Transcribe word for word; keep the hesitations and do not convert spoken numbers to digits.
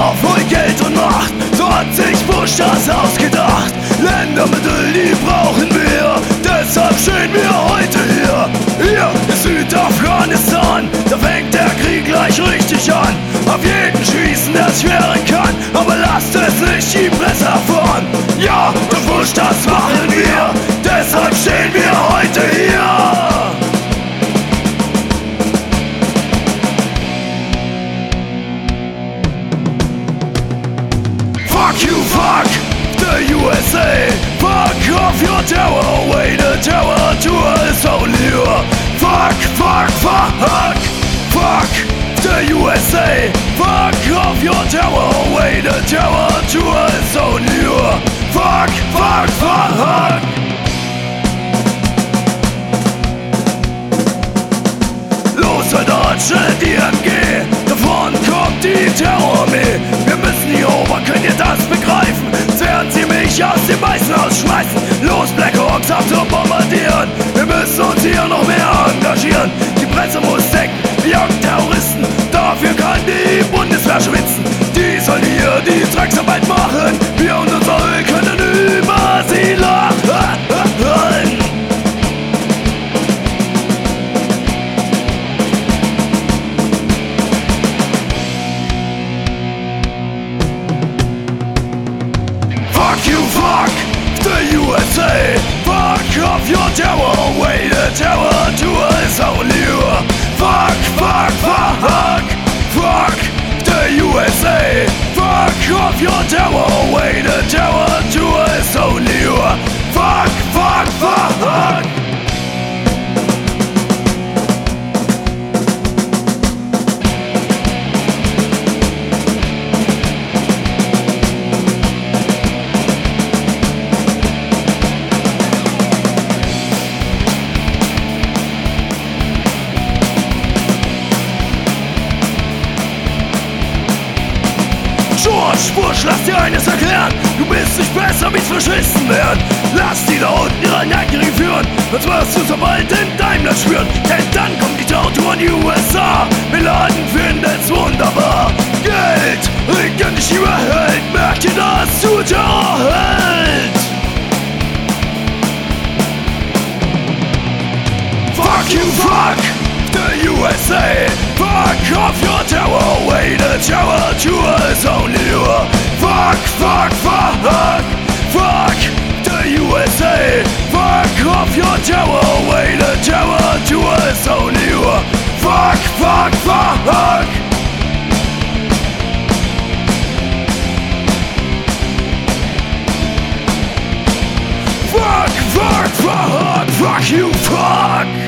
Hunger, voll Geld und Macht, so hat sich Bush das ausgedacht. Ländermittel, die brauchen wir, deshalb stehen wir heute hier. Hier ist Südafghanistan, da fängt der Krieg gleich richtig an. Auf jeden schießen, der sich wehren kann, aber lasst es nicht die Presse erfahren. Ja, durch Bush, das machen wir, deshalb stehen wir heute hier. Fuck you, fuck the U S A. Fuck off your tower away, the tower tour is only you. Fuck, fuck, fuck, fuck the U S A. Fuck off your tower away, the tower tour is only you. Fuck, fuck, fuck. Los, Soldat, schnell die M G. Da vorn kommt die Terrorarmee. Wir müssen hier oben, könnt ihr das begreifen? Während sie mich aus dem Weißen Haus schmeißen. Los, Black Hawks, ab zu bombardieren. Wir müssen uns hier noch mehr engagieren. Die Presse muss denken, wir jagen Terroristen. Dafür kann die Bundeswehr schwitzen. Die sollen hier die Drecksarbeit machen. Wir und unser Öl können über sie lachen. Fuck you, fuck the U S A. Fuck off your tower away, the tower tour is only you. Fuck, fuck, fuck, fuck the U S A. Fuck off your tower away, the tower tour is only you. Fuck, fuck, fuck. George Bush, lass dir eines erklären. Du bist nicht besser, wie's Faschisten werden. Lass die da unten ihre Jagdkrieg führen, sonst wirst du so bald den Daimler spüren. Denn dann kommt die Tortur in die U S A. Bin Laden findet's wunderbar. Geld regiert nicht überhält. Merkt ihr das zu Terror hält? Fuck you, fuck the U S A. Fuck off your tower away, the tower tour is only you. Fuck, fuck, fuck, fuck the U S A. Fuck off your tower away, the tower tour is only you. Fuck, fuck, fuck. Fuck, fuck, fuck, fuck you, fuck.